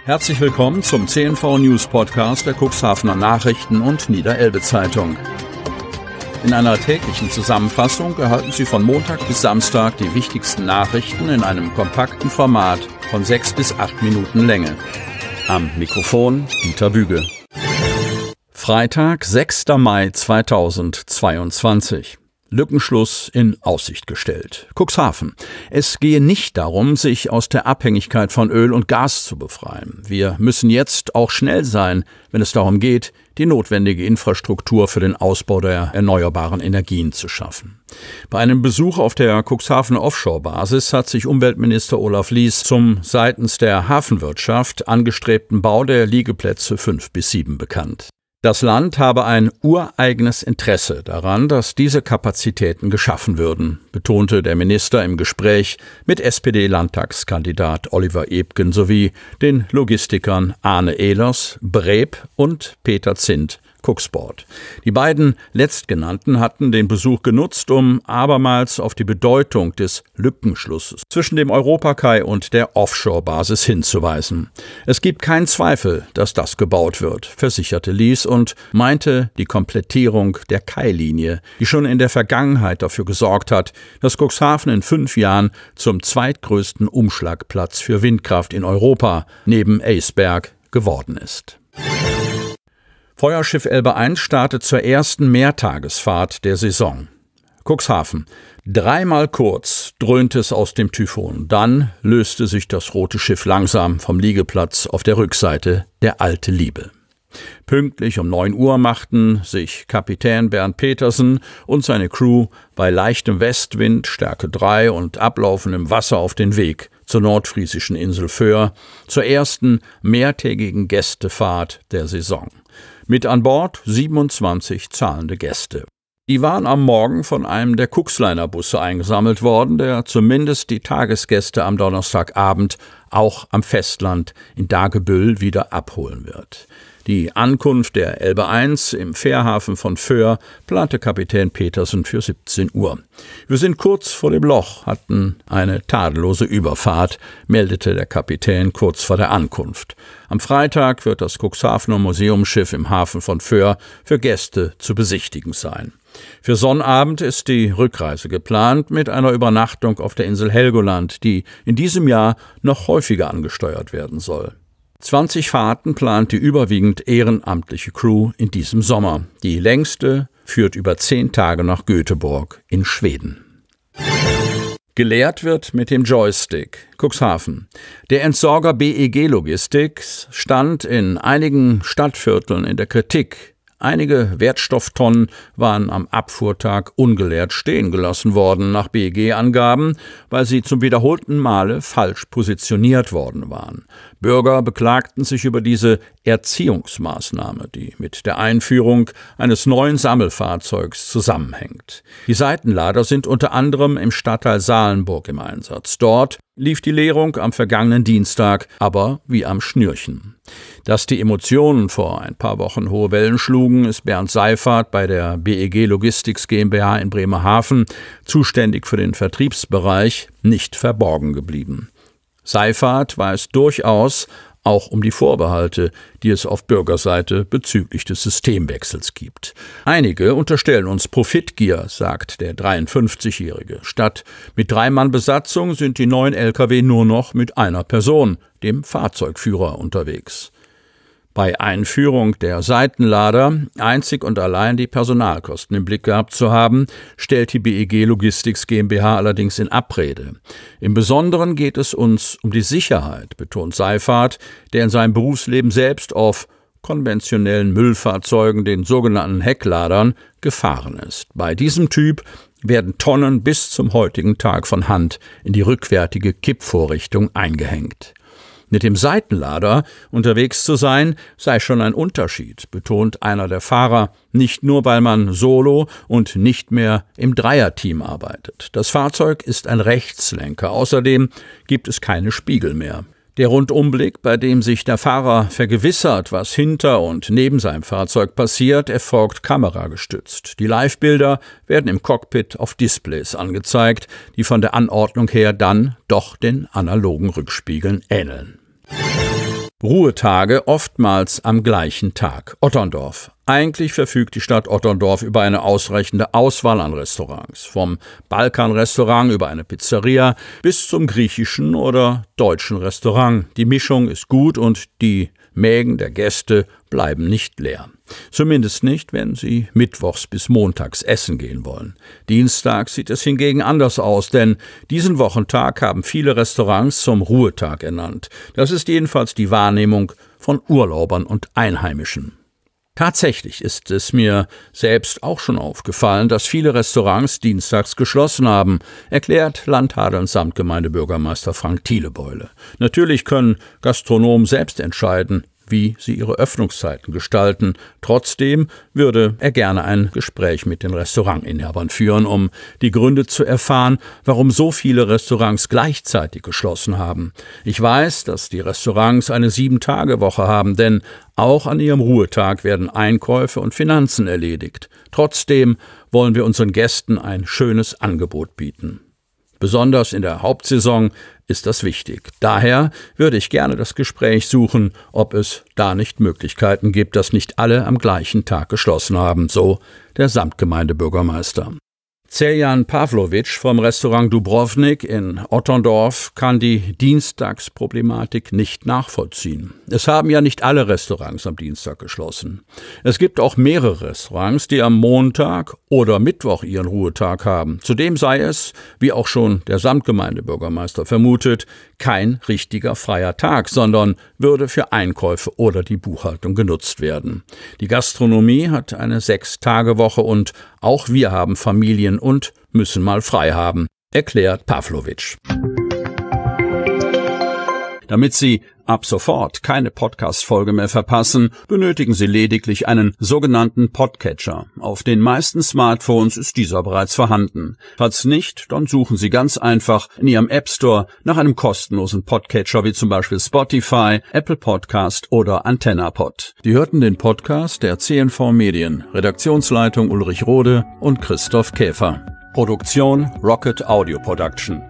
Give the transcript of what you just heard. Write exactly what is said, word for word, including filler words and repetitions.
Herzlich willkommen zum C N V News Podcast der Cuxhavener Nachrichten und Niederelbe Zeitung. In einer täglichen Zusammenfassung erhalten Sie von Montag bis Samstag die wichtigsten Nachrichten in einem kompakten Format von sechs bis acht Minuten Länge. Am Mikrofon Dieter Büge. Freitag, sechster Mai zweitausendzweiundzwanzig. Lückenschluss in Aussicht gestellt. Cuxhaven. Es gehe nicht darum, sich aus der Abhängigkeit von Öl und Gas zu befreien. Wir müssen jetzt auch schnell sein, wenn es darum geht, die notwendige Infrastruktur für den Ausbau der erneuerbaren Energien zu schaffen. Bei einem Besuch auf der Cuxhavener Offshore-Basis hat sich Umweltminister Olaf Lies zum seitens der Hafenwirtschaft angestrebten Bau der Liegeplätze fünf bis sieben bekannt. Das Land habe ein ureigenes Interesse daran, dass diese Kapazitäten geschaffen würden, betonte der Minister im Gespräch mit S P D-Landtagskandidat Oliver Ebgen sowie den Logistikern Arne Ehlers, Breb und Peter Zint, Cuxport. Die beiden Letztgenannten hatten den Besuch genutzt, um abermals auf die Bedeutung des Lückenschlusses zwischen dem Europakai und der Offshore-Basis hinzuweisen. Es gibt keinen Zweifel, dass das gebaut wird, versicherte Lies und meinte die Komplettierung der Kai-Linie, die schon in der Vergangenheit dafür gesorgt hat, dass Cuxhaven in fünf Jahren zum zweitgrößten Umschlagplatz für Windkraft in Europa neben Eisberg geworden ist. Feuerschiff Elbe eins startet zur ersten Mehrtagesfahrt der Saison. Cuxhaven. Dreimal kurz dröhnte es aus dem Typhon. Dann löste sich das rote Schiff langsam vom Liegeplatz auf der Rückseite der Alte Liebe. Pünktlich um neun Uhr machten sich Kapitän Bernd Petersen und seine Crew bei leichtem Westwind, Stärke drei und ablaufendem Wasser auf den Weg zur nordfriesischen Insel Föhr, zur ersten mehrtägigen Gästefahrt der Saison. Mit an Bord siebenundzwanzig zahlende Gäste. Die waren am Morgen von einem der Cuxliner-Busse eingesammelt worden, der zumindest die Tagesgäste am Donnerstagabend auch am Festland in Dagebüll wieder abholen wird. Die Ankunft der Elbe eins im Fährhafen von Föhr plante Kapitän Petersen für siebzehn Uhr. Wir sind kurz vor dem Loch, hatten eine tadellose Überfahrt, meldete der Kapitän kurz vor der Ankunft. Am Freitag wird das Cuxhavener Museumsschiff im Hafen von Föhr für Gäste zu besichtigen sein. Für Sonnabend ist die Rückreise geplant mit einer Übernachtung auf der Insel Helgoland, die in diesem Jahr noch häufiger angesteuert werden soll. zwanzig Fahrten plant die überwiegend ehrenamtliche Crew in diesem Sommer. Die längste führt über zehn Tage nach Göteborg in Schweden. Gelehrt wird mit dem Joystick. Cuxhaven. Der Entsorger B E G Logistics stand in einigen Stadtvierteln in der Kritik. Einige Wertstofftonnen waren am Abfuhrtag ungeleert stehen gelassen worden, nach B E G-Angaben, weil sie zum wiederholten Male falsch positioniert worden waren. Bürger beklagten sich über diese Erziehungsmaßnahme, die mit der Einführung eines neuen Sammelfahrzeugs zusammenhängt. Die Seitenlader sind unter anderem im Stadtteil Salenburg im Einsatz. Dort lief die Leerung am vergangenen Dienstag aber wie am Schnürchen. Dass die Emotionen vor ein paar Wochen hohe Wellen schlugen, ist Bernd Seifert bei der B E G Logistics GmbH in Bremerhaven, zuständig für den Vertriebsbereich, nicht verborgen geblieben. Seifert weiß durchaus auch um die Vorbehalte, die es auf Bürgerseite bezüglich des Systemwechsels gibt. Einige unterstellen uns Profitgier, sagt der dreiundfünfzigjährige. Statt mit drei Mann Besatzung sind die neuen L K W nur noch mit einer Person, dem Fahrzeugführer, unterwegs. Bei Einführung der Seitenlader einzig und allein die Personalkosten im Blick gehabt zu haben, stellt die B E G Logistics GmbH allerdings in Abrede. Im Besonderen geht es uns um die Sicherheit, betont Seifert, der in seinem Berufsleben selbst auf konventionellen Müllfahrzeugen, den sogenannten Heckladern, gefahren ist. Bei diesem Typ werden Tonnen bis zum heutigen Tag von Hand in die rückwärtige Kippvorrichtung eingehängt. Mit dem Seitenlader unterwegs zu sein, sei schon ein Unterschied, betont einer der Fahrer, nicht nur, weil man solo und nicht mehr im Dreierteam arbeitet. Das Fahrzeug ist ein Rechtslenker, außerdem gibt es keine Spiegel mehr. Der Rundumblick, bei dem sich der Fahrer vergewissert, was hinter und neben seinem Fahrzeug passiert, erfolgt kameragestützt. Die Live-Bilder werden im Cockpit auf Displays angezeigt, die von der Anordnung her dann doch den analogen Rückspiegeln ähneln. Ruhetage oftmals am gleichen Tag. Otterndorf. Eigentlich verfügt die Stadt Otterndorf über eine ausreichende Auswahl an Restaurants. Vom Balkanrestaurant über eine Pizzeria bis zum griechischen oder deutschen Restaurant. Die Mischung ist gut und die Mägen der Gäste bleiben nicht leer. Zumindest nicht, wenn sie mittwochs bis montags essen gehen wollen. Dienstags sieht es hingegen anders aus, denn diesen Wochentag haben viele Restaurants zum Ruhetag ernannt. Das ist jedenfalls die Wahrnehmung von Urlaubern und Einheimischen. Tatsächlich ist es mir selbst auch schon aufgefallen, dass viele Restaurants dienstags geschlossen haben, erklärt Landhadelns Samtgemeindebürgermeister Frank Thielebeule. Natürlich können Gastronomen selbst entscheiden, wie sie ihre Öffnungszeiten gestalten. Trotzdem würde er gerne ein Gespräch mit den Restaurantinhabern führen, um die Gründe zu erfahren, warum so viele Restaurants gleichzeitig geschlossen haben. Ich weiß, dass die Restaurants eine Sieben-Tage-Woche haben, denn auch an ihrem Ruhetag werden Einkäufe und Finanzen erledigt. Trotzdem wollen wir unseren Gästen ein schönes Angebot bieten. Besonders in der Hauptsaison ist das wichtig. Daher würde ich gerne das Gespräch suchen, ob es da nicht Möglichkeiten gibt, dass nicht alle am gleichen Tag geschlossen haben, so der Samtgemeindebürgermeister. Celjan Pavlovic vom Restaurant Dubrovnik in Otterndorf kann die Dienstagsproblematik nicht nachvollziehen. Es haben ja nicht alle Restaurants am Dienstag geschlossen. Es gibt auch mehrere Restaurants, die am Montag oder Mittwoch ihren Ruhetag haben. Zudem sei es, wie auch schon der Samtgemeindebürgermeister vermutet, kein richtiger freier Tag, sondern würde für Einkäufe oder die Buchhaltung genutzt werden. Die Gastronomie hat eine Sechs-Tage-Woche und auch wir haben Familien und müssen mal frei haben, erklärt Pavlovic. Damit Sie ab sofort keine Podcast-Folge mehr verpassen, benötigen Sie lediglich einen sogenannten Podcatcher. Auf den meisten Smartphones ist dieser bereits vorhanden. Falls nicht, dann suchen Sie ganz einfach in Ihrem App Store nach einem kostenlosen Podcatcher wie zum Beispiel Spotify, Apple Podcast oder AntennaPod. Sie hörten den Podcast der C N V Medien, Redaktionsleitung Ulrich Rode und Christoph Käfer. Produktion Rocket Audio Production.